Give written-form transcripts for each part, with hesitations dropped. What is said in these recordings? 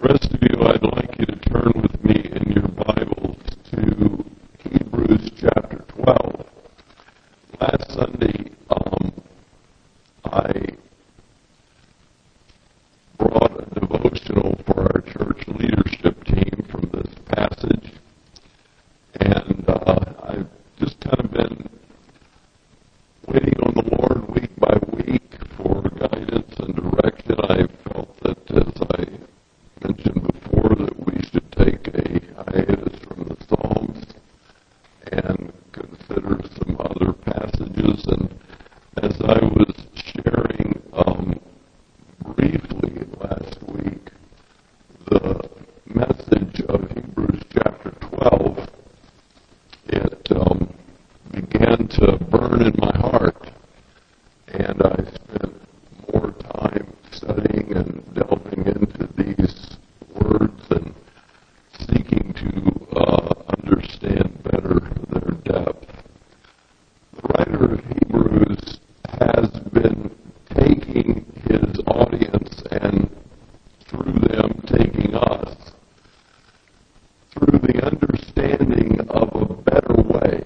rest of you, I'd like you to turn with me in your Bibles to Hebrews chapter 12. Last Sunday, I brought a devotional for our church leadership team from this passage, and I've just kind of been waiting on the Lord week by week for guidance and direction. I felt that, as I mentioned before, that we should take a hiatus from the Psalms and consider some other passages. And as I was sharing briefly last week, the message of Hebrews chapter 12, it began to burn in my heart, and I spent more time studying and delving into these words and seeking to understand better their depth. The writer of Hebrews has been taking his audience and through them taking us through the understanding of a better way.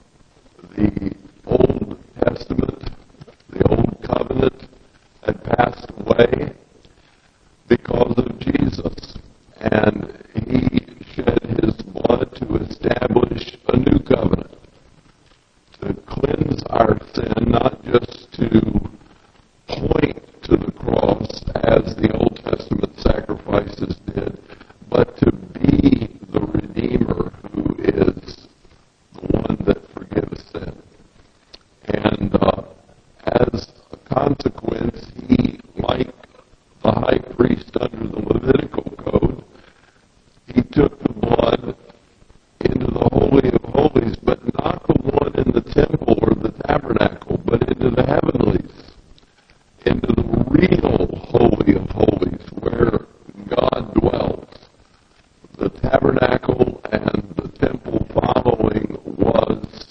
The Old Testament, the Old Covenant had passed away because of Jesus, and he shed his blood to establish a new covenant, to cleanse our sin, not just to point to the cross as the Old Testament sacrifices did, but to be the Redeemer who is the one that forgives sin. And as a consequence, he, like the high priest under the Levitical code, he took the blood into the Holy of Holies, but not the one in the temple or the tabernacle, but into the heavenlies, into the real Holy of Holies, where God dwells. The tabernacle and the temple following was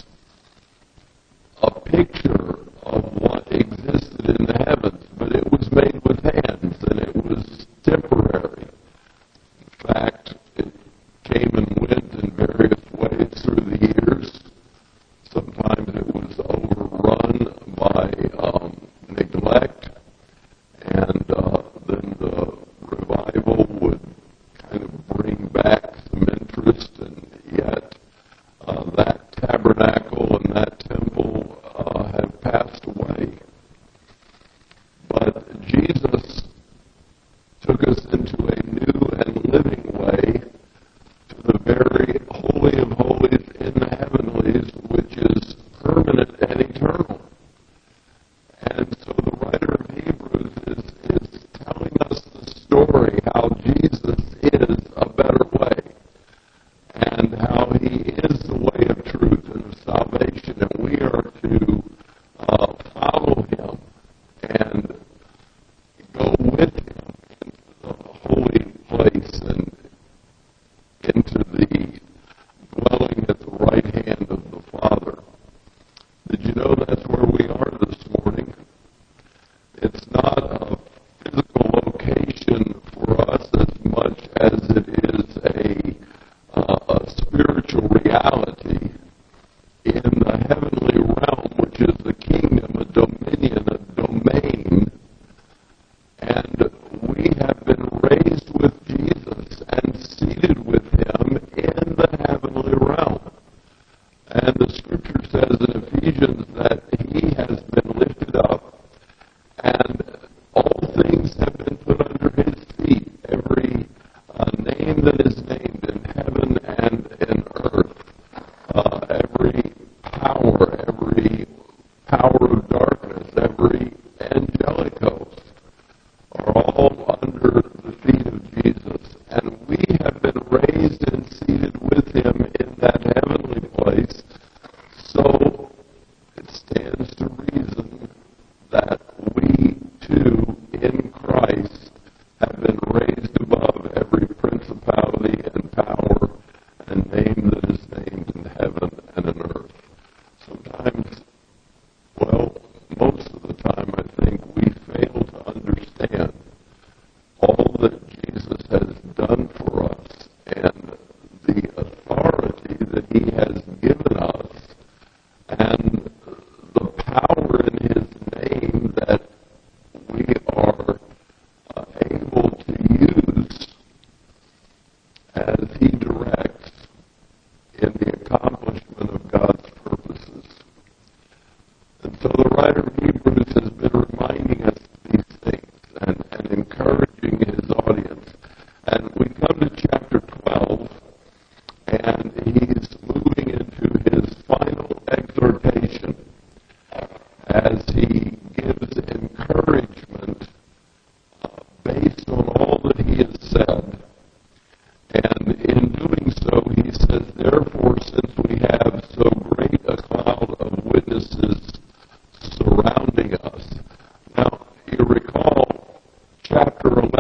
a picture of what existed in the heavens, but it was made with hands, and it was temporary. In fact, it came and went in various ways through the years. Sometimes it was overrun by neglect, and then the revival would kind of bring back some interest, and yet that tabernacle and that temple have passed away. But Jesus took us into a new and living way to the very Holy of Holies in the heavenlies, which is permanent and eternal. And so the writer of Hebrews is telling us the story how Jesus is a better way, and how he is the way of truth and of salvation, and we are to follow him and go with him into the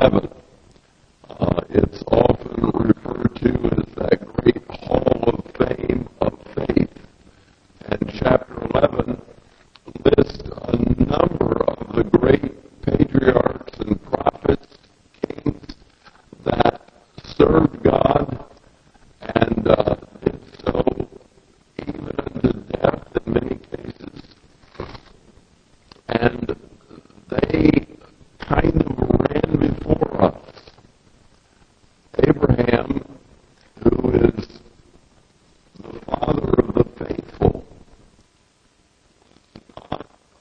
11. It's often referred to as that great hall of fame of faith. And chapter 11 lists a number of the great patriarchs and prophets, kings that served God and did so even unto death in many cases. And they kind of ran before us. Abraham, who is the father of the faithful, not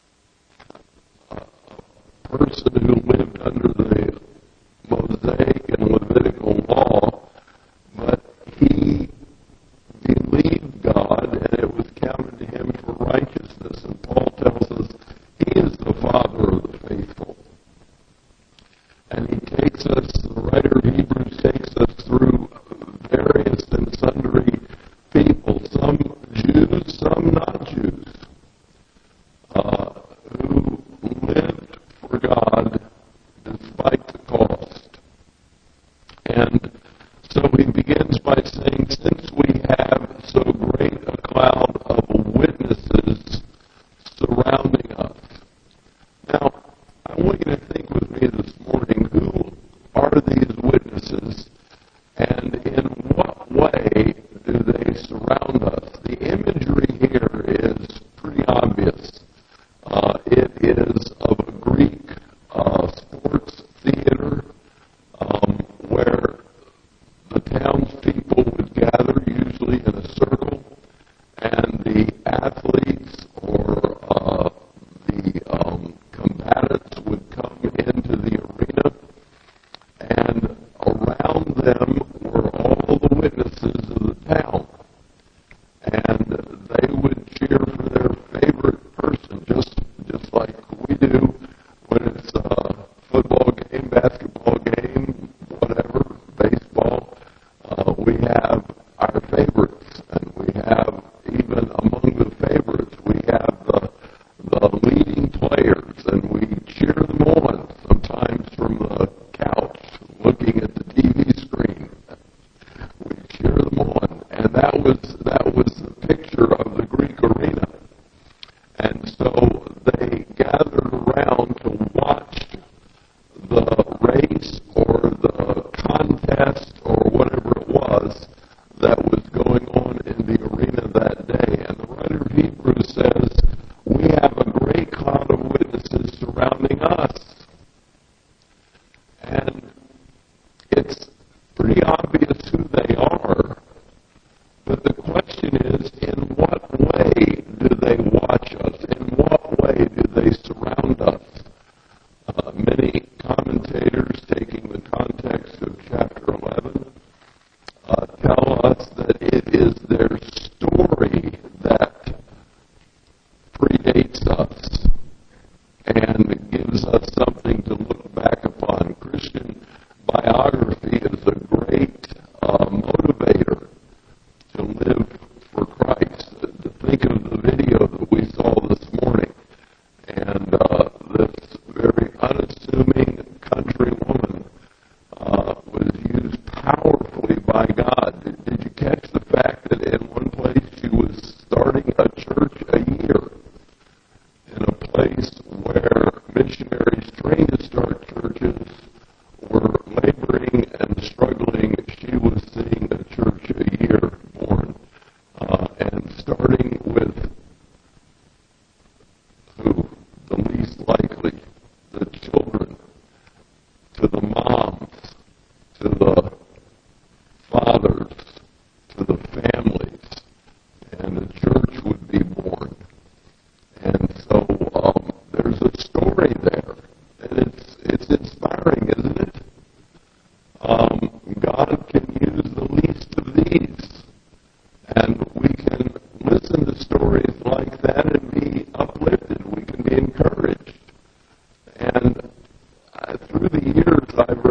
a person who lived under the Mosaic and Levitical law, but he believed God and it was counted to him for righteousness. And Paul tells us he is the father of the faithful. And he takes us, the writer of Hebrews takes us through various and sundry people, some Jews, some not Jews, who lived for God despite the cost. And so he begins by saying, since we have so great a cloud of witnesses surrounding us. Now, I want you to think with me this morning, who are these witnesses and in what way do they surround us? The imagery here is pretty obvious. It is of a Greek sports theater where the townspeople would gather, usually in a circle, and the athletes or the combatants would come into the arena, and around them were all the witnesses of the town, and they would cheer for their favorite person, just like we do when it's a football game, basketball game, whatever, baseball. We have our favorites, and we have, even among the favorites, we have the leading players, and we cheer them on, sometimes from the couch, looking at the TV screen. We cheer them on, and that was the picture of the Greek arena. And so they gathered around to watch the race or the contest or whatever it was that was going on in the arena that day. And the writer of Hebrews says, we have a great cloud of witnesses surrounding us. And it's pretty obvious who they are, but the question is, in what way do they watch us? In what way do they surround us? Many commentators, taking the context of chapter 11, tell us that it is their story that predates us and gives us something to look back upon. Christian biography is a great motivator to live for Christ. To think of the video that we saw this morning, and this very unassuming country woman was used powerfully by God. Did you catch the fact that in one place she was starting a church a year? In a place where missionaries trained to start churches were laboring and struggling, she was seeing a church a year born, and starting with who? The least likely, the children, to the moms, to the fathers, to the families, and a church would be born. And so there's a story there, and it's inspiring, isn't it? God can use the least of these, and we can listen to stories like that and be uplifted. We can be encouraged. And through the years, I've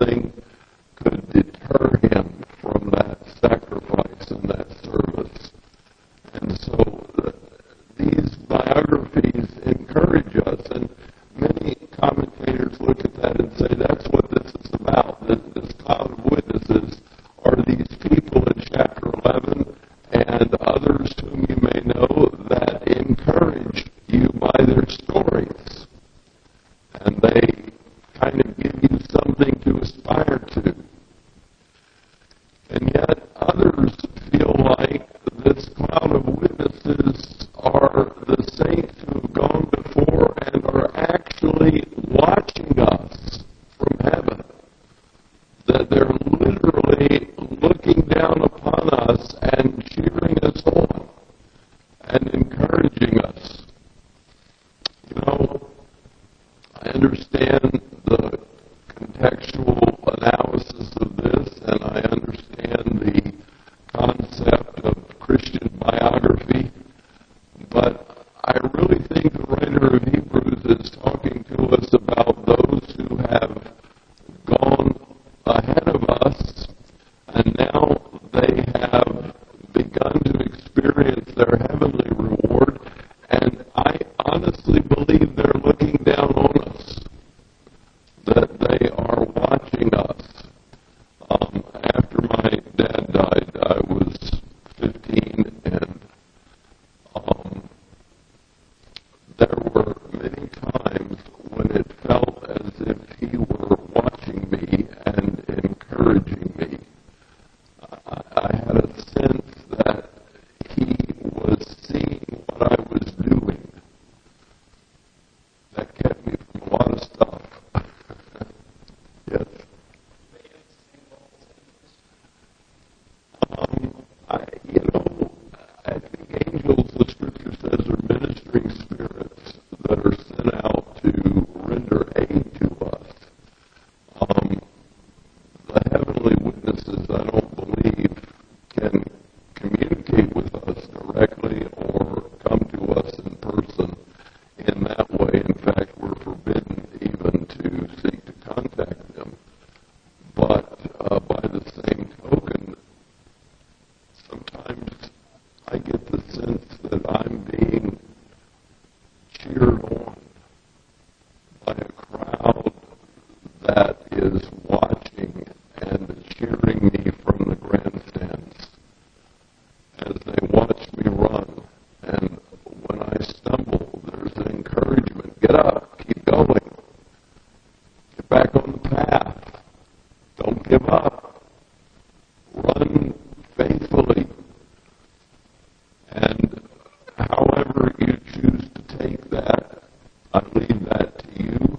nothing could deter him from that sacrifice and that service. And so these biographies encourage us, and many commentators look at that and say that's what this is about. This cloud of witnesses are these people in chapter 11 and others whom you may know that encourage you by their stories. And they kind of give you something to aspire to. And yet others feel like this cloud of witnesses are the saints who have gone before and are actually watching us from heaven. That they're literally looking down upon us and cheering us on and encouraging us. You know, I understand the contextual analysis of this, and I understand the concept of Christian biography, but I really think the writer of Hebrews is talking to us about those who have gone ahead of us, and now they have begun to experience their heavenly reward, and I honestly believe they're looking down on us, that they are watching us. After my dad died, I was 15, and there were many times when it felt as if he were watching me and encouraging me. I had a sense that he was seeing what I was doing. That kept me from a lot of stuff. Yes. I think angels, the scripture says, are ministering spirits that are sent out to render aid to us. The heavenly witnesses, I don't believe, can communicate with us directly or come to us in person in that way. In fact, we're forbidden even to seek to contact them. But by the same token, sometimes I get the sense that I'm being cheered on by a crowd that is watching and cheering me from the grandstands as they watch me run. And when I stumble, there's an encouragement. Get up, keep going, get back on the path, don't give up, run faithfully. And however you choose to take that, I leave that to you.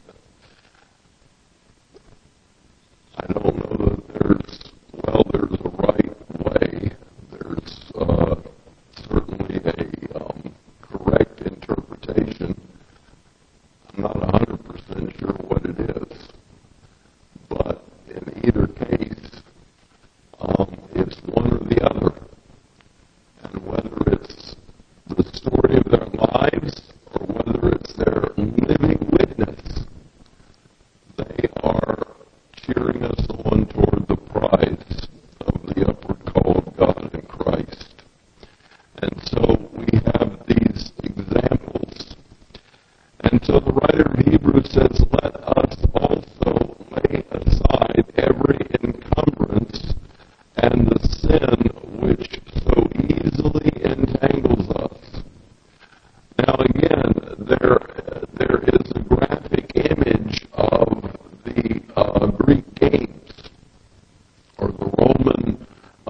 I don't know that there's a right way. There's certainly a correct interpretation. I'm not 100% sure what it is. But in either case, it's one or the other. And whether it's the story of their lives or whether it's their living witness, they are cheering us on toward the prize of the upward call of God in Christ. And so we have these examples. And so the writer of Hebrews says, let us also lay aside every encumbrance and the sin which so easily entangles us. Now again, there is a graphic image of the Greek games, or the Roman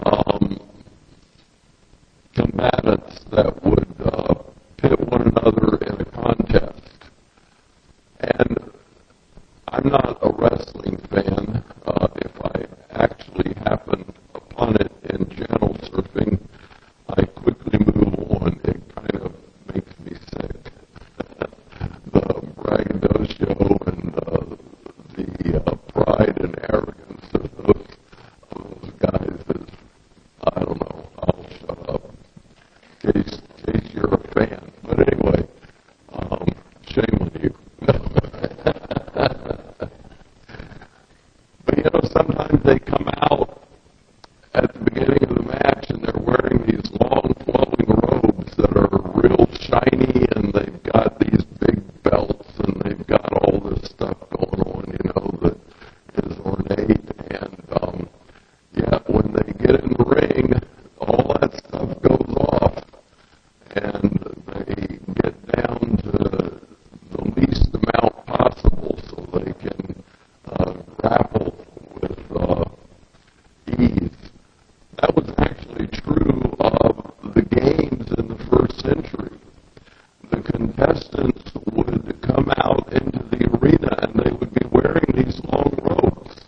combatants that would pit one another in a contest. And I'm not a wrestling fan. If I actually happen upon it in channel surfing, I quickly move on. It kind of makes me sick. The braggadocio and the pride and arrogance of those guys is, I don't know. I'll shut up in case you're a fan. But anyway, shame on you. sometimes they come out at the beginning of the match and they're wearing these long flowing robes that are real shiny, and they've got these big belts, and they've got all this stuff going on, that is ornate. And when they get in the ring, all that stuff goes off, and they get down to the least amount possible so they can grapple with ease. That was actually true of the games in the first century. The contestants would come out into the arena and they would be wearing these long robes.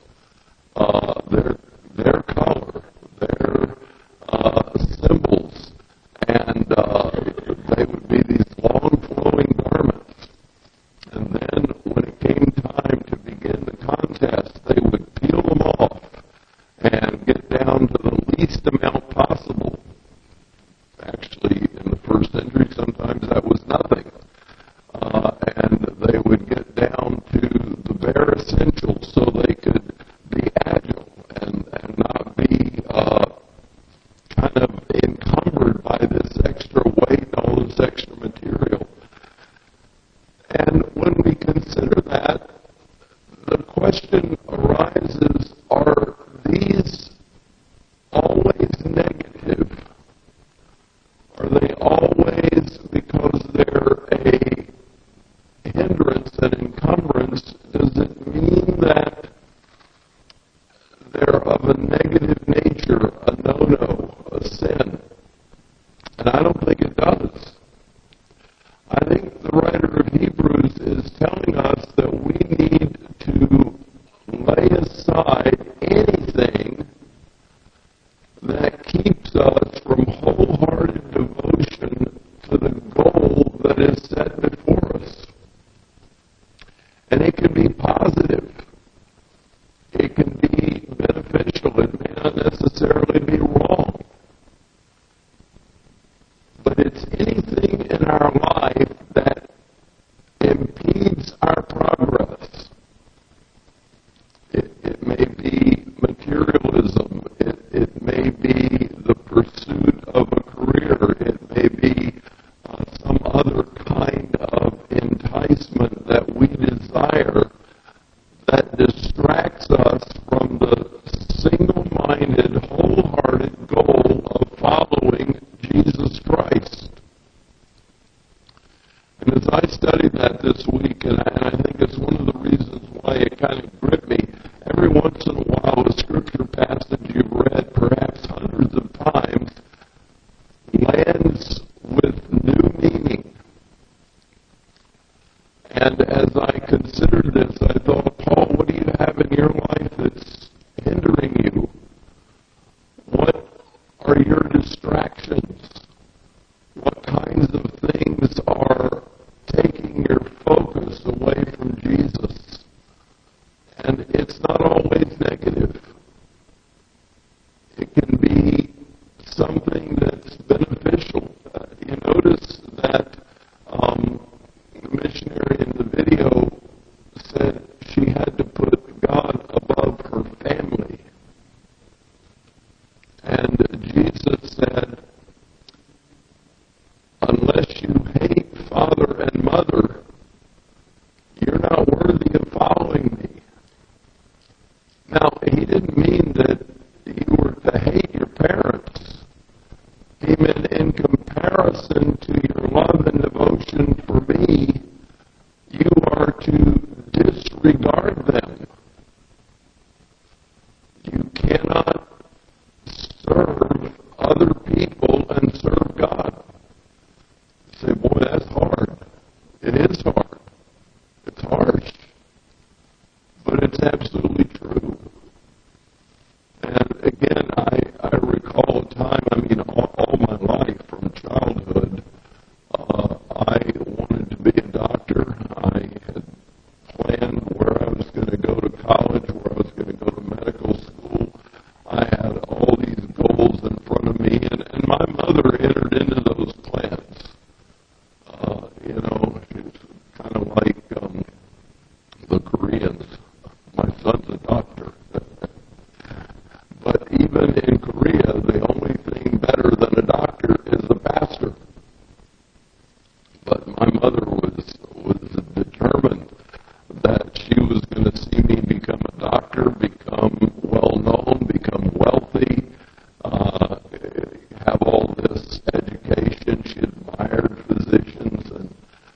Their color, their symbols, and they would be these long flowing garments. And then when it came time to begin the contest, they would peel them off and get down to the least amount possible. Actually, in the first century, sometimes that was nothing. And they would get down to the bare essentials so they could be agile and not be kind of encumbered by this extra weight and all this extra material. And when we consider that, the question arises, are these always negative? Are they always, because they're a hindrance, an encumbrance, does it mean that they're of a negative nature, a no-no, a sin? And I don't think it does. I think the writer of Hebrews is telling us that we need to lay aside anything that keeps us from wholehearted devotion to the goal that is set before us. And it can be positive. It can be beneficial. It may not necessarily be wrong. But it's anything in our life that impedes our progress. It may be materialism. It may be the pursuit of a career. It may be some other kind of enticement that we desire that distracts us from the single-minded, wholehearted goal of following Jesus Christ. And as I studied that this week, and I think it's one of the reasons why it kind of gripped me, every once in a while a scripture passage you've read perhaps hundreds of times lands with new meaning. And as I considered this, I thought, Paul, what do you have in your life that's hindering you? What are your distractions? What kinds of things are taking your focus away from Jesus? And it's not always negative. It can be something that's beneficial. You notice that the missionary in the video said she had to put God above her family. And Jesus said, unless you hate father and mother, you're not worthy of following me. Now, he didn't mean that you were to hate your parents. He meant in comparison to your love and devotion for me, you are to disregard them. You cannot serve other people and serve God. You say, boy, that's hard. It is hard. It's harsh. But it's absolutely true. And again, I recall a time, all my life from childhood, I wanted to be a doctor. I had planned where I was going to go to college, where I was going to go to medical school. I had all these goals in front of me, and my mother entered into those plans. It's kind of like the Koreans. My son's a doctor. doctor, become well-known, become wealthy, have all this education. She admired physicians, and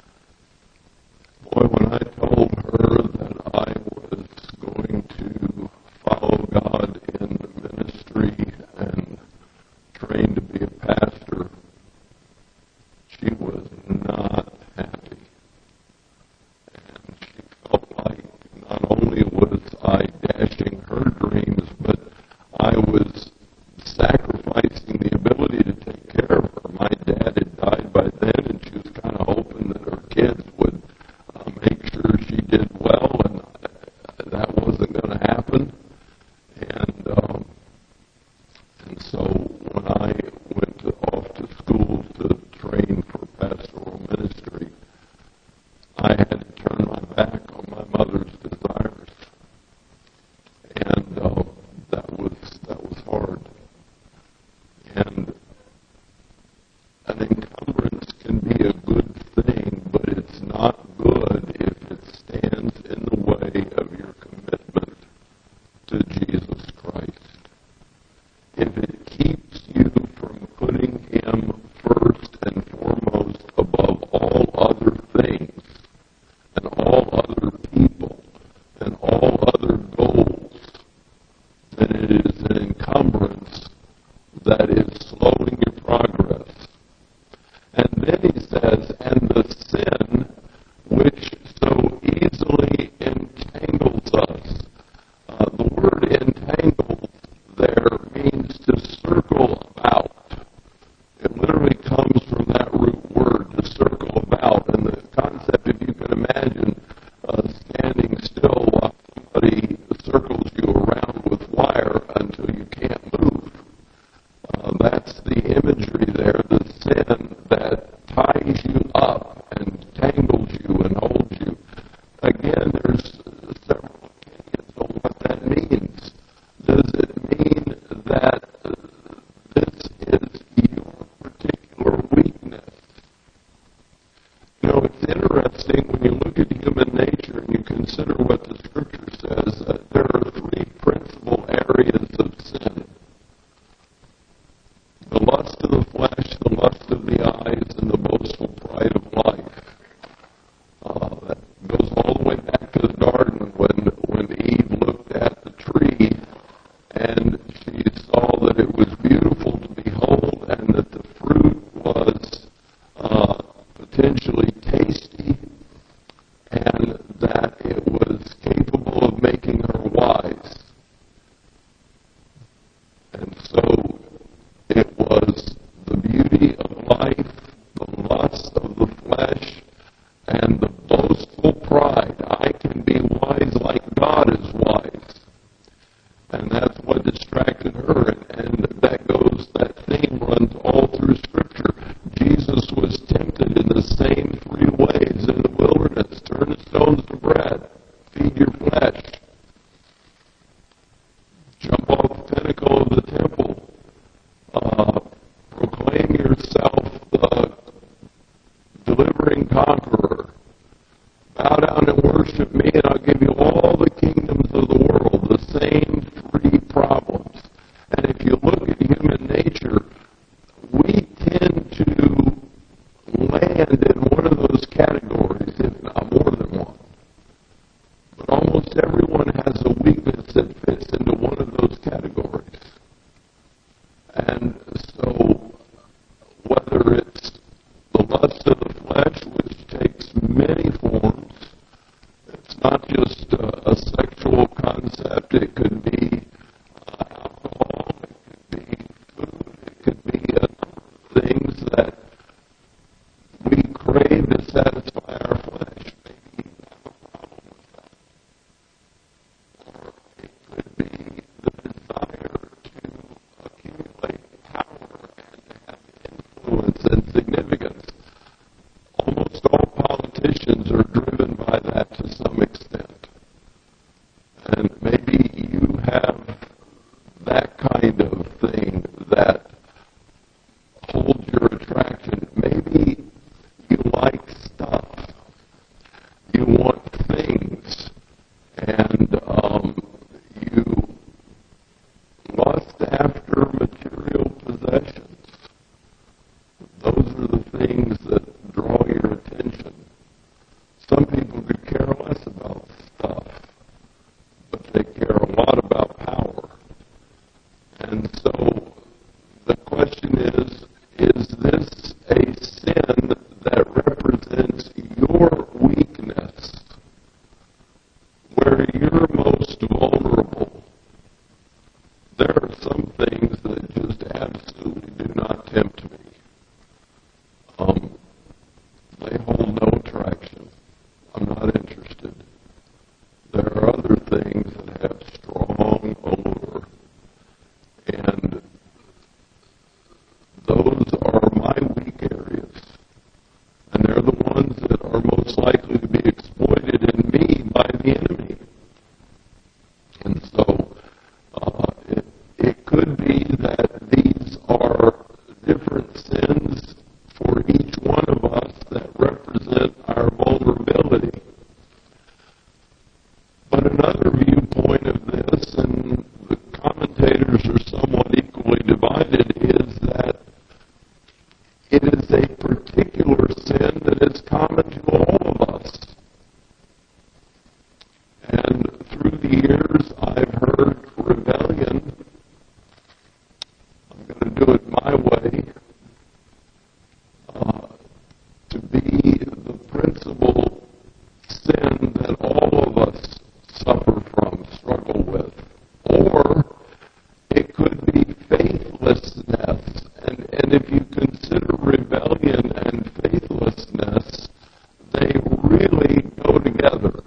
boy, when I told her that I was going to follow God in ministry and train to be a pastor, she was not happy. And she felt like not only was I dashing her dreams, but I was sacrificing the ability to take care of her. My dad had died by then, and she was kind of hoping that her kids would make sure she did well, and that wasn't going to happen. And so when I went off to school to train for pastoral ministry, I had to turn my back on my mother's desires, and that was hard. And an encumbrance can be a good thing, but it's not good if it stands in the way of your commitment to Jesus Christ. If it keeps you from putting Him first and foremost above all other things and all other people and all other goals, then it is an encumbrance that is slowing your progress. And then he says, and the sin which so easily entangles us. The word entangled there means to circle about. It literally comes from that root word, to circle about. And the concept, if you can imagine, standing still while somebody circles you around with wire until you can't move. That's the imagery there, the sin that ties you up and tangles you and holds you. Again, there's several opinions on what that means. Does it mean that this is your particular weakness? You know, it's interesting when you look at human nature and you consider what the Scripture says, that there are three principal areas of sin. The lust of the flesh, the lust of the eyes, and the boastful pride of life. That goes all the way back to the garden when Eve looked at the tree and she saw that it was beautiful to behold and that the fruit was potentially tasty and that it was capable of making her wise. And so it was the beauty of life, the lust of the flesh, and the boastful pride. I can be wise like God is wise. And that's what distracted her. And that theme runs all through Scripture. Jesus was tempted in the same three ways in the wilderness. Turn the stones to bread. Feed your flesh. Jump off the pinnacle of the temple. Proclaim yourself the delivering conqueror. Bow down and worship me, and I'll give you all the kingdoms of the world. The same three problems. And if you look at human nature, we tend to land in one of those categories, if not more than one. But almost everyone has a weakness that fits into one of those categories. And so, whether it's the lust of the flesh, which takes many forms, it's not just a sexual concept. It could be alcohol, it could be food, it could be a number of things that we crave to satisfy our flesh. Maybe you have a problem with that. Or it could be the desire to accumulate power and to have influence and significance. Almost all politicians are driven by that to some extent. And maybe you have they care a lot about power. And so the question is this a sin that represents your weakness, where you're most vulnerable? There are some things that just absolutely do not tempt me. They hold no attraction. I'm not interested. There are other things that have strong allure, and those are my weak areas, and they're the ones that are most likely to be exploited in me by the enemy. And so it could be that these are different sins for each one of us that represent our vulnerability. But another viewpoint of this, and the commentators are somewhat equally divided, is that it is a particular sin that is common to all of us. And through the years, I've heard rebellion, I'm going to do it my way, to be the principal sin that all of us suffer from, struggle with. Or it could be faithlessness. And if you consider rebellion and faithlessness, they really go together.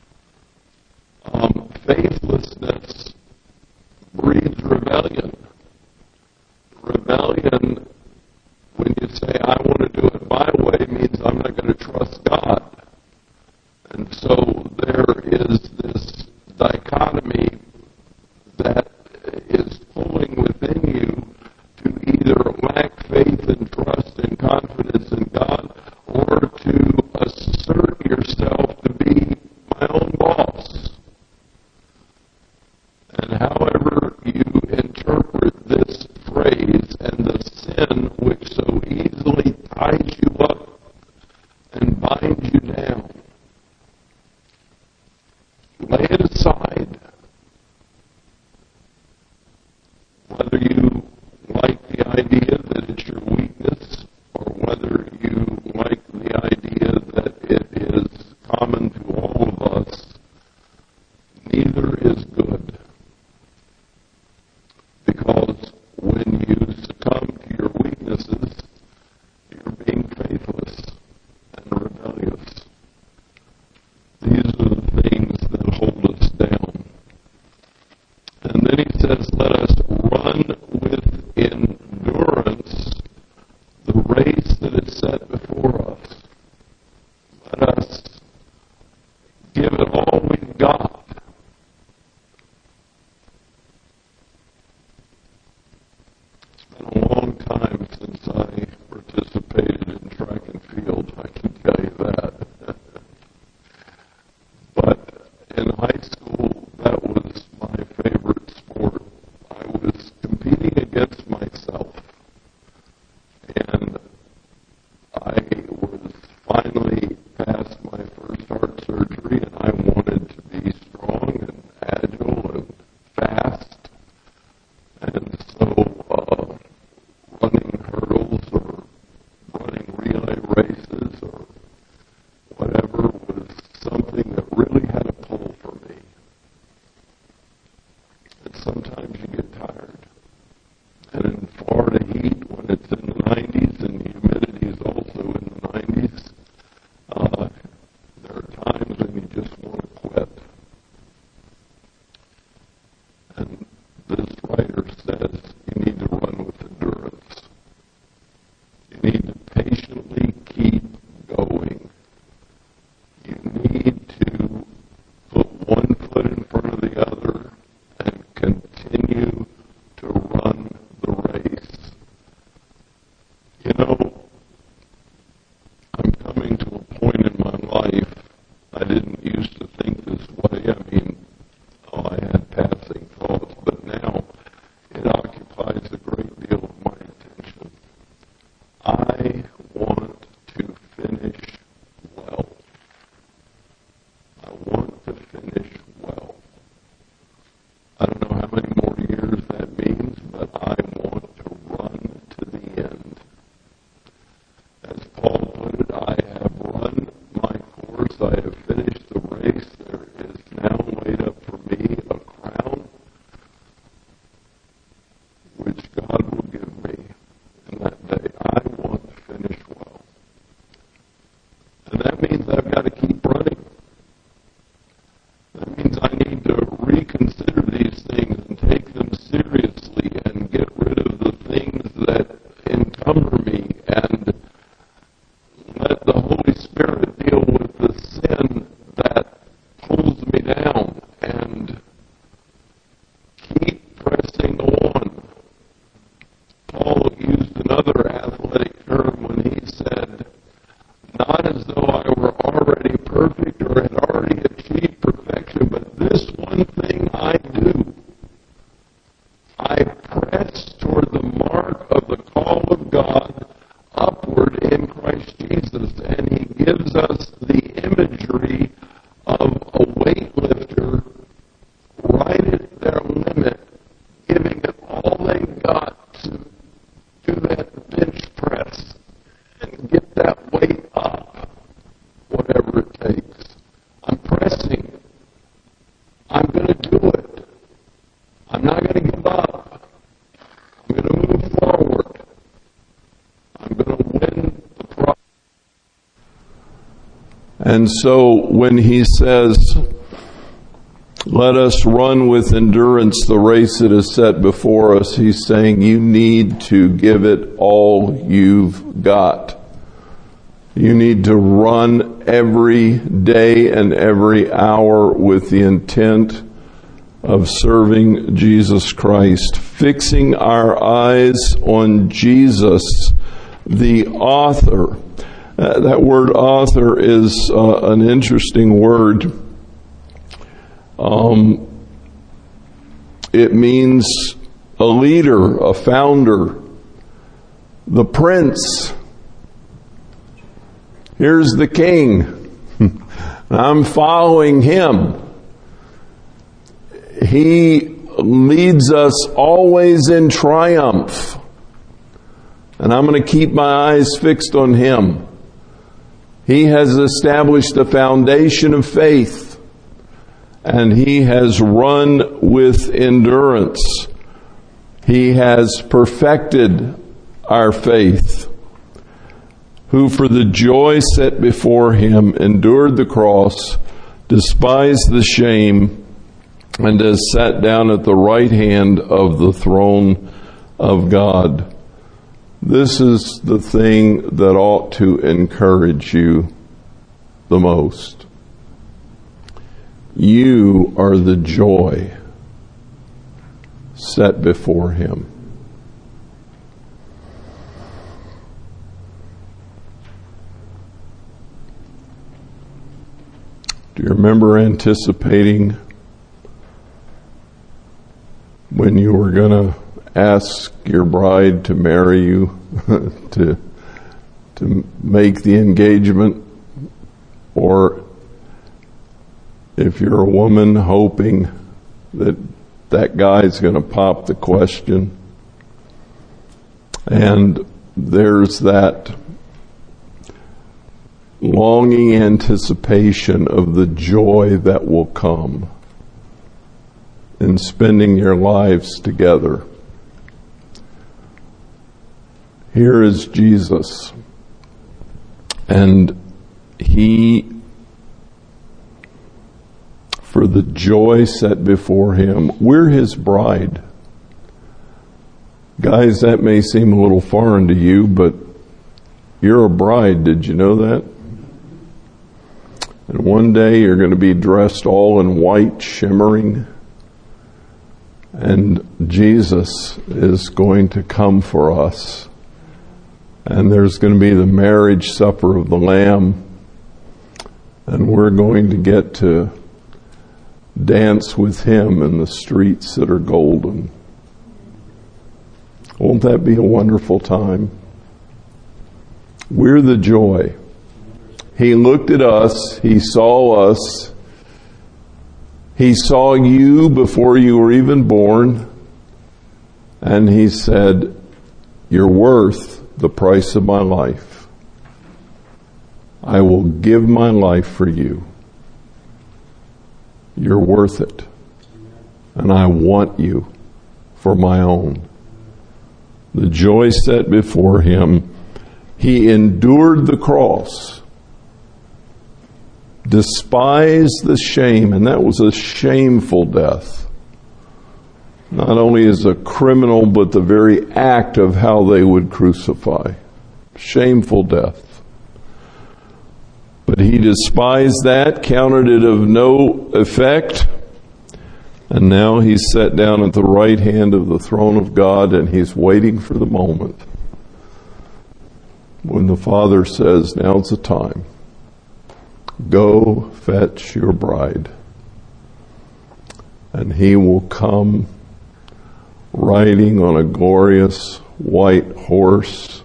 Faithlessness breeds rebellion. Rebellion, when you say, I want to do it my way, means I'm not going to trust God. And so there is this dichotomy that is pulling within you to either lack faith and trust and confidence in God, or to assert yourself to be my own boss. And however you interpret this phrase and the sin which so easily ties you up and binds you down, lay it aside. Whether you like the idea that it's your weakness, or whether you like the idea that it is common to all of us, neither is good. Because when you succumb to your weaknesses, you're being faithless and rebellious. These are the things that hold us down. And then he says, let us run with endurance the race that is set before us. Let us give it all we've got. It's been a long time since I participated in track and field, I can tell you that. But in high school, that was my favorite sport. I was competing against myself. And I was finally past my first heart surgery, and I wanted to be strong and agile and fast. And so running hurdles or running relay races or whatever was something that really had a pull for me. And sometimes you get tired. And in Florida heat, when it's in the 90s and the humidity is also in the 90s, there are times when you just want to quit. And this writer says you need to run with endurance. You need to patiently keep going. You need to put one foot in front of the other and continue And so when he says, let us run with endurance the race that is set before us, he's saying you need to give it all you've got. You need to run every day and every hour with the intent of serving Jesus Christ, fixing our eyes on Jesus, the author. That word author is an interesting word. It means a leader, a founder, the prince. Here's the king. I'm following him. He leads us always in triumph. And I'm going to keep my eyes fixed on him. He has established a foundation of faith. And he has run with endurance. He has perfected our faith. Who for the joy set before him endured the cross, despised the shame, and has sat down at the right hand of the throne of God. This is the thing that ought to encourage you the most. You are the joy set before him. Do you remember anticipating when you were going to ask your bride to marry you, to make the engagement? Or if you're a woman, hoping that guy's going to pop the question. And there's that longing anticipation of the joy that will come in spending your lives together. Here is Jesus, and he, for the joy set before him, we're his bride. Guys, that may seem a little foreign to you, but you're a bride. Did you know that? And one day you're going to be dressed all in white, shimmering. And Jesus is going to come for us. And there's going to be the marriage supper of the Lamb. And we're going to get to dance with him in the streets that are golden. Won't that be a wonderful time? We're the joy. He looked at us. He saw us. He saw you before you were even born. And he said, you're worth the price of my life. I will give my life for you. You're worth it. And I want you for my own. The joy set before him, he endured the cross, despised the shame, and that was a shameful death. Not only as a criminal, but the very act of how they would crucify. Shameful death. But he despised that, counted it of no effect, and now he's sat down at the right hand of the throne of God, and he's waiting for the moment when the Father says, now's the time. Go fetch your bride. And he will come riding on a glorious white horse,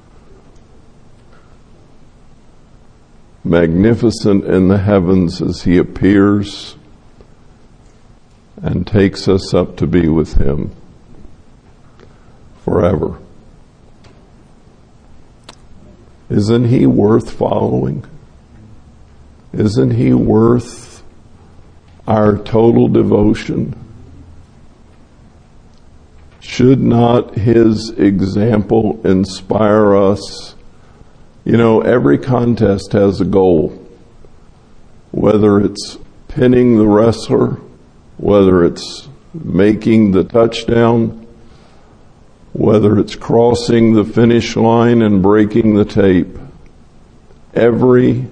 magnificent in the heavens as he appears and takes us up to be with him forever. Isn't he worth following? Isn't he worth our total devotion? Should not his example inspire us? You know, every contest has a goal. whether it's pinning the wrestler, whether it's making the touchdown, whether it's crossing the finish line and breaking the tape. Every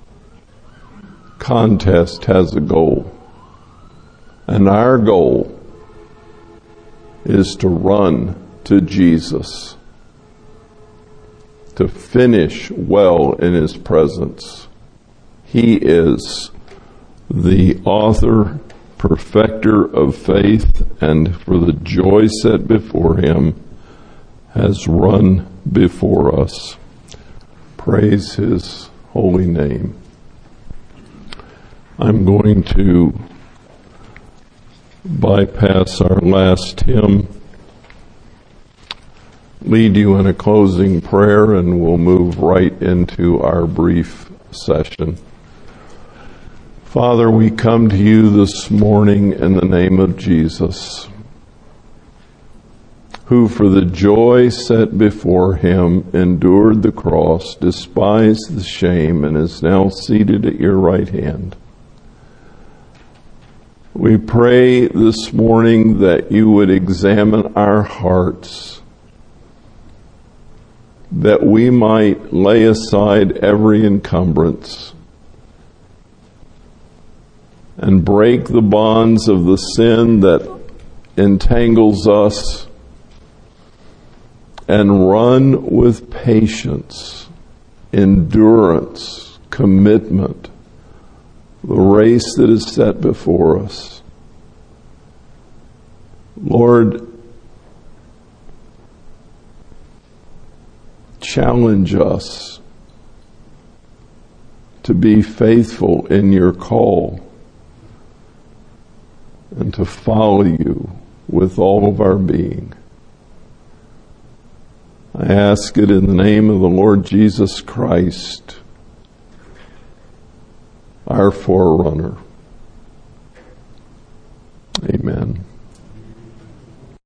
contest has a goal. And our goal is to run to Jesus, to finish well in His presence. He is the author, perfecter of faith, and for the joy set before Him has run before us. Praise His holy name. I'm going to bypass our last hymn, lead you in a closing prayer, and we'll move right into our brief session. Father, we come to you this morning in the name of Jesus, who for the joy set before Him endured the cross, despised the shame, and is now seated at your right hand. We pray this morning that you would examine our hearts, that we might lay aside every encumbrance and break the bonds of the sin that entangles us and run with patience, endurance, commitment, the race that is set before us. Lord, challenge us to be faithful in your call and to follow you with all of our being. I ask it in the name of the Lord Jesus Christ, our forerunner. Amen.